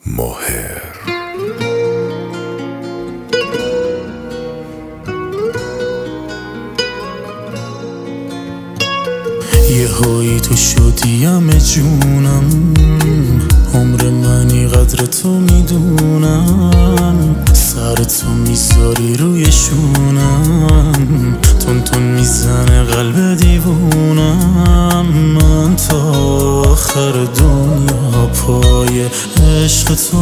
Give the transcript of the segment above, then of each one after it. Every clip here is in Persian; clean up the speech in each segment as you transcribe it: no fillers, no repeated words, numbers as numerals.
ماهر یه هایی تو شدی همه جونم، عمر منی قدر تو میدونم، سر تو میذاری روی شونم، تون تون میزنه قلب دیوونم. من تا آخر دنیا پای عشق تو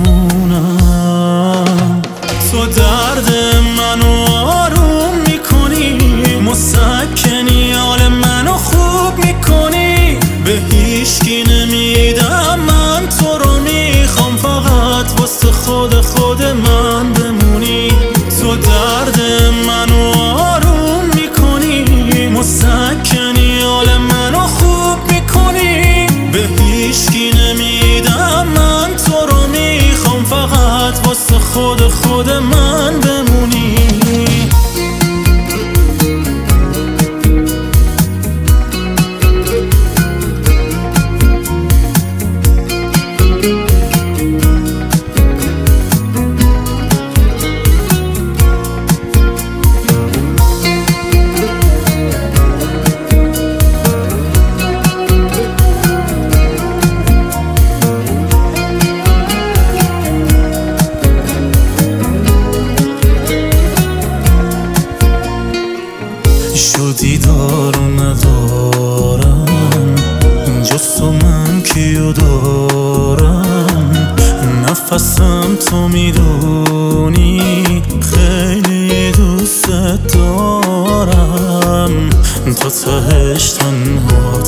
میمونم. تو درد منو آروم میکنی، مسکنی حال منو خوب میکنی، به هیچکی نمیدم من تو رو میخوام، فقط واسه خود من بمونی. تو درد منو آروم میکنی، مسکنی حال منو خوب میکنی، به هیچکی نمیدم من تو رو میخوام، فقط واسه خود من بمونی. شدی دارو ندارم، جز تو من کیو دارم، نفسم تو میدونی، خیلی دوست دارم، تا تهش تنهات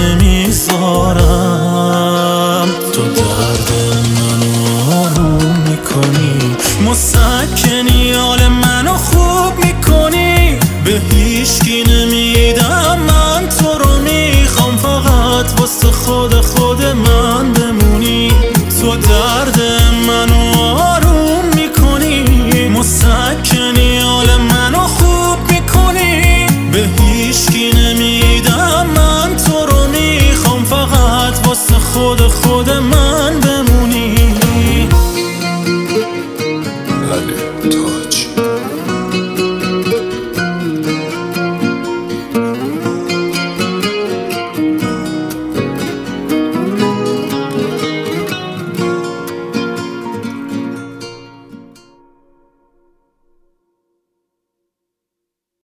نمیذارم. تو درد منو آروم میکنی، مسکنی حال منو خوب میکنی، به هیچکی نمیدم من تو رو میخوام، فقط واسه خود من بمونی. تو درد